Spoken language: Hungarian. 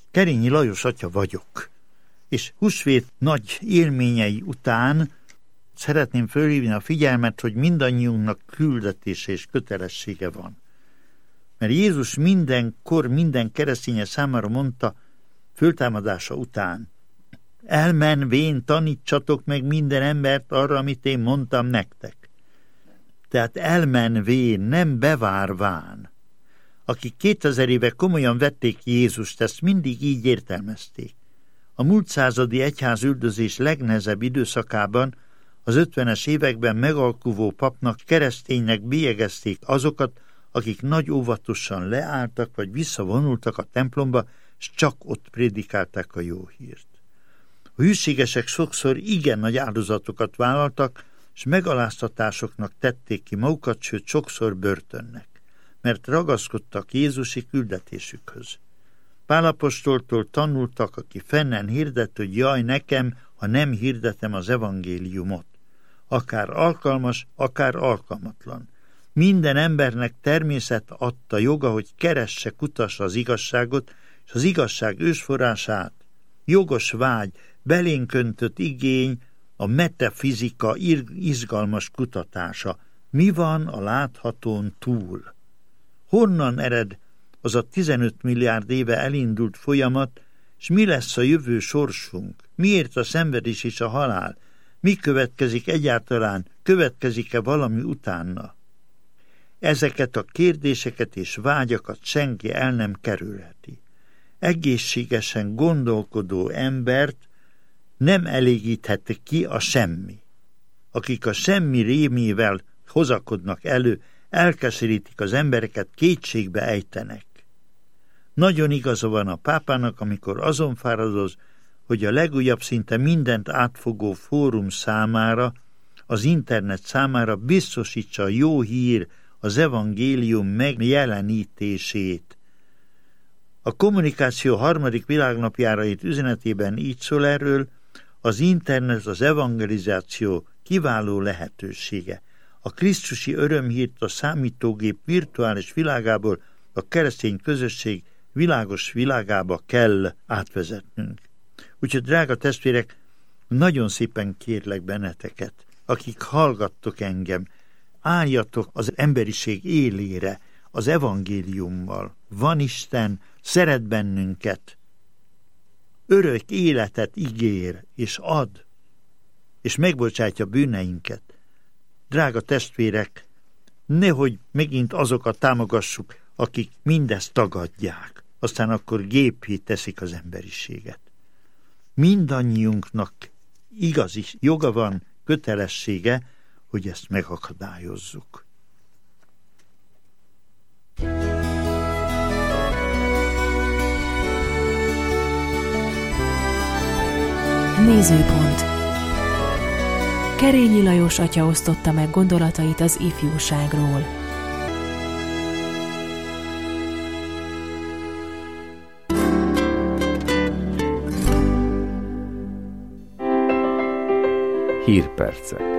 Kerényi Lajos atya vagyok, és húsvét nagy élményei után szeretném fölhívni a figyelmet, hogy mindannyiunknak küldetése és kötelessége van. Mert Jézus mindenkor minden kereszténye számára mondta föltámadása után: elmenvén tanítsatok meg minden embert arra, amit én mondtam nektek. Tehát elmenvén, nem bevárván. Akik 2000 éve komolyan vették Jézust, ezt mindig így értelmezték. A múlt századi egyházüldözés legnehezebb időszakában, az 50-es években megalkuvó papnak, kereszténynek bélyegezték azokat, akik nagy óvatosan leálltak, vagy visszavonultak a templomba, és csak ott prédikálták a jó hírt. A hűségesek sokszor igen nagy áldozatokat vállaltak, és megaláztatásoknak tették ki magukat, sőt sokszor börtönnek, mert ragaszkodtak Jézusi küldetésükhöz. Pál apostoltól tanultak, aki fennen hirdet, hogy jaj nekem, ha nem hirdetem az evangéliumot. Akár alkalmas, akár alkalmatlan. Minden embernek természet adta joga, hogy keresse, kutassa az igazságot, és az igazság ősforrását. Jogos vágy, belénk öntött igény, a metafizika izgalmas kutatása. Mi van a láthatón túl? Honnan ered az a 15 milliárd éve elindult folyamat, és mi lesz a jövő sorsunk? Miért a szenvedés és a halál? Mi következik egyáltalán? Következik-e valami utána? Ezeket a kérdéseket és vágyakat senki el nem kerülheti. Egészségesen gondolkodó embert nem elégíthette ki a semmi. Akik a semmi rémével hozakodnak elő, elkeserítik az embereket, kétségbe ejtenek. Nagyon igaza van a pápának, amikor azon fáradoz, hogy a legújabb, szinte mindent átfogó fórum számára, az internet számára biztosítsa a jó hír, az evangélium megjelenítését. A kommunikáció 3. világnapjára írt üzenetében így szól erről: az internet az evangelizáció kiváló lehetősége. A krisztusi örömhírt a számítógép virtuális világából a keresztény közösség világos világába kell átvezetnünk. Úgyhogy, drága testvérek, nagyon szépen kérlek benneteket, akik hallgattok engem, álljatok az emberiség élére az evangéliummal. Van Isten, szeret bennünket, örök életet ígér és ad, és megbocsátja bűneinket. Drága testvérek, nehogy megint azokat támogassuk, akik mindezt tagadják, aztán akkor géppé teszik az emberiséget. Mindannyiunknak igazi joga van, kötelessége, hogy ezt megakadályozzuk. Nézőpont. Kerényi Lajos atya osztotta meg gondolatait az ifjúságról. Hírpercek.